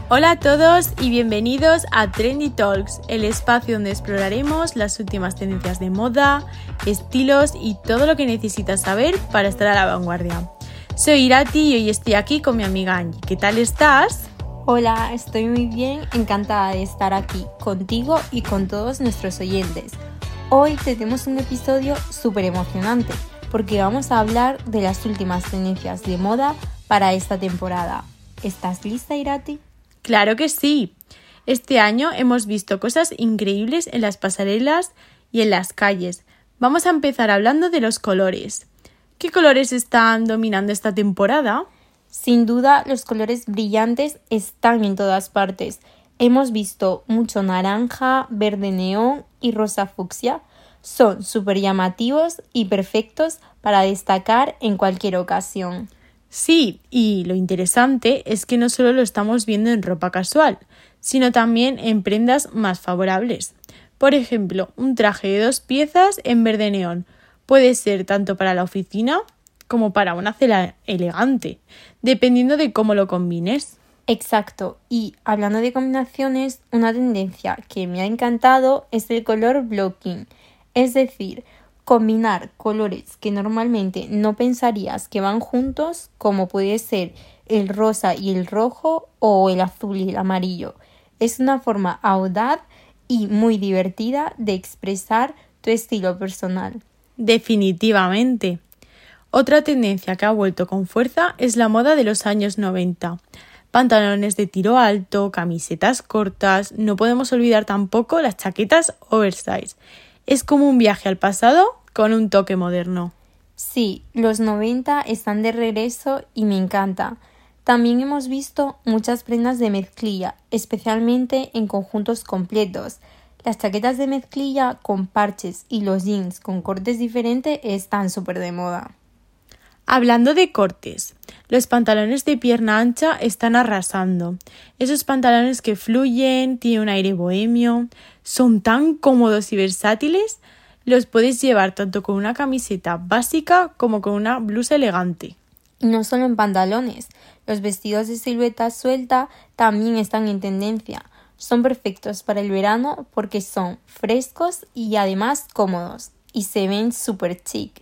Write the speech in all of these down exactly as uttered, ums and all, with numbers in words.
Hola a todos y bienvenidos a Trendy Talks, el espacio donde exploraremos las últimas tendencias de moda, estilos y todo lo que necesitas saber para estar a la vanguardia. Soy Irati y hoy estoy aquí con mi amiga Angie. ¿Qué tal estás? Hola, estoy muy bien, encantada de estar aquí contigo y con todos nuestros oyentes. Hoy tenemos un episodio súper emocionante porque vamos a hablar de las últimas tendencias de moda para esta temporada. ¿Estás lista, Irati? Claro que sí. Este año hemos visto cosas increíbles en las pasarelas y en las calles. Vamos a empezar hablando de los colores. ¿Qué colores están dominando esta temporada? Sin duda, los colores brillantes están en todas partes. Hemos visto mucho naranja, verde neón y rosa fucsia. Son súper llamativos y perfectos para destacar en cualquier ocasión. Sí, y lo interesante es que no solo lo estamos viendo en ropa casual, sino también en prendas más favorables. Por ejemplo, un traje de dos piezas en verde neón puede ser tanto para la oficina como para una cena elegante, dependiendo de cómo lo combines. Exacto, y hablando de combinaciones, una tendencia que me ha encantado es el color blocking, es decir, combinar colores que normalmente no pensarías que van juntos, como puede ser el rosa y el rojo o el azul y el amarillo. Es una forma audaz y muy divertida de expresar tu estilo personal. Definitivamente. Otra tendencia que ha vuelto con fuerza es la moda de los años noventa. Pantalones de tiro alto, camisetas cortas, no podemos olvidar tampoco las chaquetas oversize. Es como un viaje al pasado con un toque moderno. Sí, los noventa están de regreso y me encanta. También hemos visto muchas prendas de mezclilla, especialmente en conjuntos completos. Las chaquetas de mezclilla con parches y los jeans con cortes diferentes están súper de moda. Hablando de cortes, los pantalones de pierna ancha están arrasando. Esos pantalones que fluyen, tienen un aire bohemio, son tan cómodos y versátiles, los puedes llevar tanto con una camiseta básica como con una blusa elegante. Y no solo en pantalones, los vestidos de silueta suelta también están en tendencia. Son perfectos para el verano porque son frescos y además cómodos y se ven súper chic.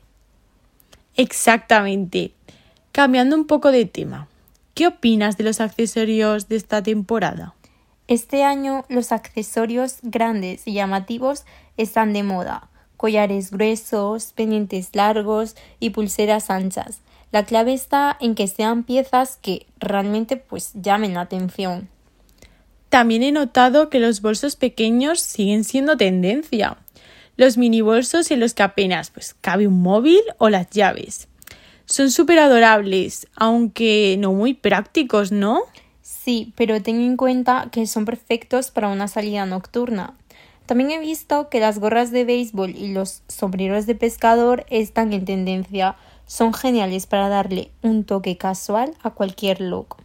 Exactamente. Cambiando un poco de tema, ¿qué opinas de los accesorios de esta temporada? Este año los accesorios grandes y llamativos están de moda. Collares gruesos, pendientes largos y pulseras anchas. La clave está en que sean piezas que realmente pues llamen la atención. También he notado que los bolsos pequeños siguen siendo tendencia. Los mini bolsos en los que apenas pues, cabe un móvil o las llaves. Son súper adorables, aunque no muy prácticos, ¿no? Sí, pero ten en cuenta que son perfectos para una salida nocturna. También he visto que las gorras de béisbol y los sombreros de pescador están en tendencia. Son geniales para darle un toque casual a cualquier look.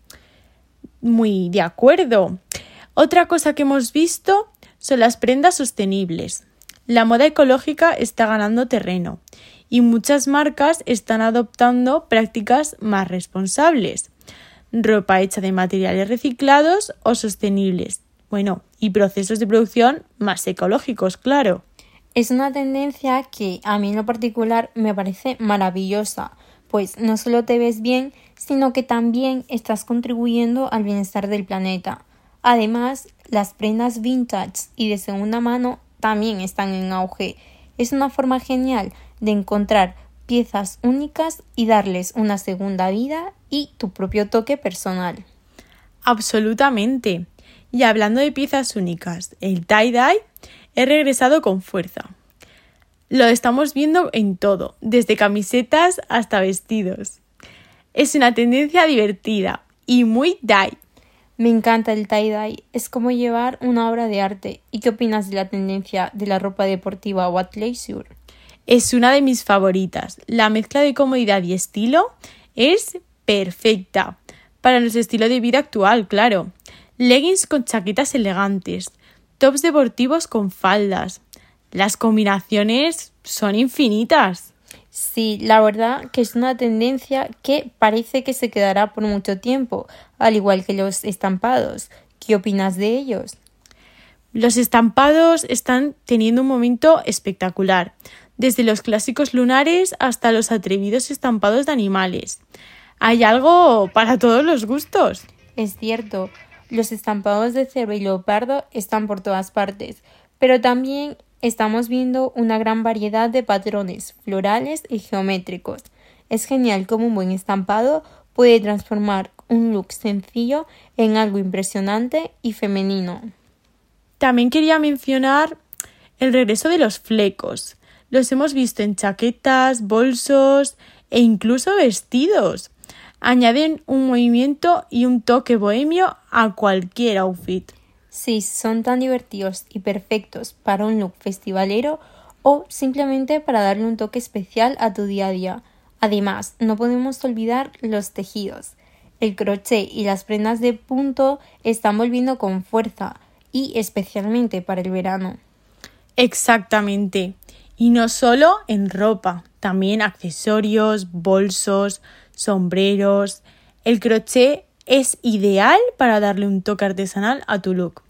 Muy de acuerdo. Otra cosa que hemos visto son las prendas sostenibles. La moda ecológica está ganando terreno y muchas marcas están adoptando prácticas más responsables. Ropa hecha de materiales reciclados o sostenibles. Bueno, y procesos de producción más ecológicos, claro. Es una tendencia que a mí en lo particular me parece maravillosa, pues no solo te ves bien, sino que también estás contribuyendo al bienestar del planeta. Además, las prendas vintage y de segunda mano también están en auge. Es una forma genial de encontrar piezas únicas y darles una segunda vida y tu propio toque personal. Absolutamente. Y hablando de piezas únicas, el tie-dye ha regresado con fuerza. Lo estamos viendo en todo, desde camisetas hasta vestidos. Es una tendencia divertida y muy dye. Me encanta el tie-dye, es como llevar una obra de arte. ¿Y qué opinas de la tendencia de la ropa deportiva o athleisure? Es una de mis favoritas. La mezcla de comodidad y estilo es perfecta para nuestro estilo de vida actual, claro. Leggings con chaquetas elegantes, tops deportivos con faldas. Las combinaciones son infinitas. Sí, la verdad que es una tendencia que parece que se quedará por mucho tiempo, al igual que los estampados. ¿Qué opinas de ellos? Los estampados están teniendo un momento espectacular, desde los clásicos lunares hasta los atrevidos estampados de animales. Hay algo para todos los gustos. Es cierto, los estampados de cerdo y leopardo están por todas partes, pero también estamos viendo una gran variedad de patrones florales y geométricos. Es genial cómo un buen estampado puede transformar un look sencillo en algo impresionante y femenino. También quería mencionar el regreso de los flecos. Los hemos visto en chaquetas, bolsos e incluso vestidos. Añaden un movimiento y un toque bohemio a cualquier outfit. Sí, son tan divertidos y perfectos para un look festivalero o simplemente para darle un toque especial a tu día a día. Además, no podemos olvidar los tejidos. El crochet y las prendas de punto están volviendo con fuerza y especialmente para el verano. Exactamente. Y no solo en ropa, también accesorios, bolsos, sombreros. El crochet es ideal para darle un toque artesanal a tu look.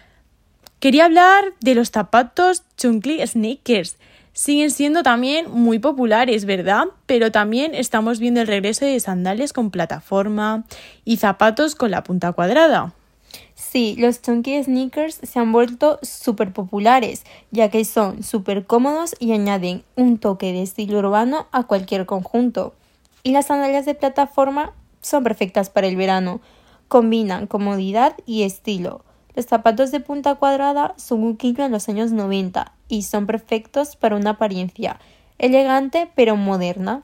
Quería hablar de los zapatos chunky sneakers. Siguen siendo también muy populares, ¿verdad? Pero también estamos viendo el regreso de sandalias con plataforma y zapatos con la punta cuadrada. Sí, los chunky sneakers se han vuelto súper populares, ya que son súper cómodos y añaden un toque de estilo urbano a cualquier conjunto. Y las sandalias de plataforma son perfectas para el verano, combinan comodidad y estilo. Los zapatos de punta cuadrada son un guiño a los años noventa y son perfectos para una apariencia elegante pero moderna.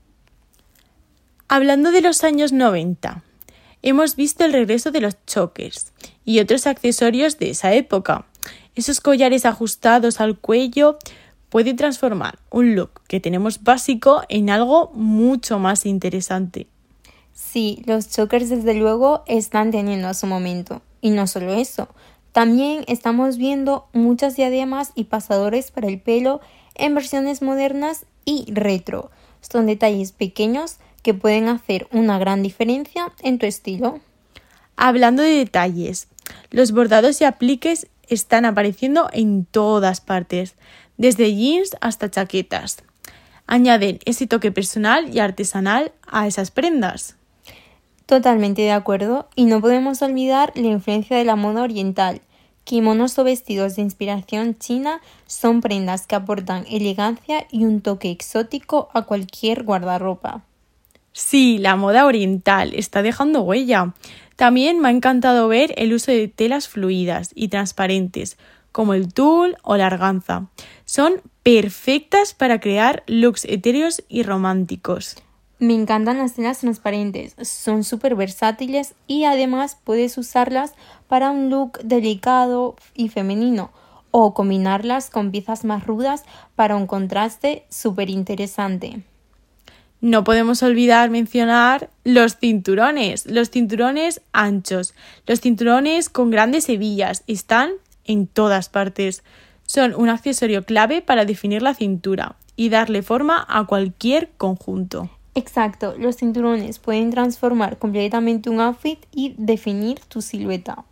Hablando de los años noventa, hemos visto el regreso de los chokers y otros accesorios de esa época. Esos collares ajustados al cuello pueden transformar un look que tenemos básico en algo mucho más interesante. Sí, los chokers desde luego están teniendo su momento. Y no solo eso, también estamos viendo muchas diademas y pasadores para el pelo en versiones modernas y retro. Son detalles pequeños que pueden hacer una gran diferencia en tu estilo. Hablando de detalles, los bordados y apliques están apareciendo en todas partes, desde jeans hasta chaquetas. Añaden ese toque personal y artesanal a esas prendas. Totalmente de acuerdo, y no podemos olvidar la influencia de la moda oriental. Kimonos o vestidos de inspiración china son prendas que aportan elegancia y un toque exótico a cualquier guardarropa. Sí, la moda oriental está dejando huella. También me ha encantado ver el uso de telas fluidas y transparentes, como el tul o la organza. Son perfectas para crear looks etéreos y románticos. Me encantan las telas transparentes, son súper versátiles y además puedes usarlas para un look delicado y femenino o combinarlas con piezas más rudas para un contraste súper interesante. No podemos olvidar mencionar los cinturones, los cinturones anchos, los cinturones con grandes hebillas, están en todas partes. Son un accesorio clave para definir la cintura y darle forma a cualquier conjunto. Exacto, los cinturones pueden transformar completamente un outfit y definir tu silueta.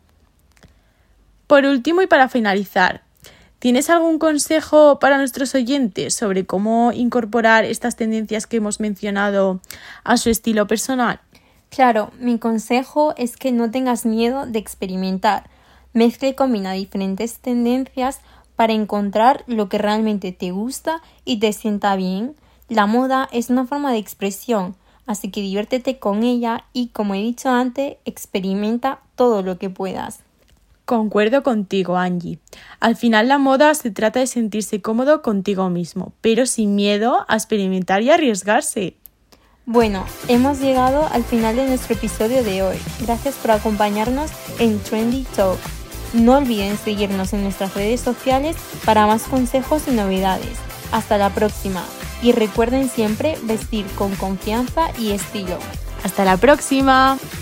Por último y para finalizar, ¿tienes algún consejo para nuestros oyentes sobre cómo incorporar estas tendencias que hemos mencionado a su estilo personal? Claro, mi consejo es que no tengas miedo de experimentar. Mezcla y combina diferentes tendencias para encontrar lo que realmente te gusta y te sienta bien. La moda es una forma de expresión, así que diviértete con ella y, como he dicho antes, experimenta todo lo que puedas. Concuerdo contigo, Angie. Al final la moda se trata de sentirse cómodo contigo mismo, pero sin miedo a experimentar y arriesgarse. Bueno, hemos llegado al final de nuestro episodio de hoy. Gracias por acompañarnos en Trendy Talk. No olviden seguirnos en nuestras redes sociales para más consejos y novedades. Hasta la próxima. Y recuerden siempre vestir con confianza y estilo. ¡Hasta la próxima!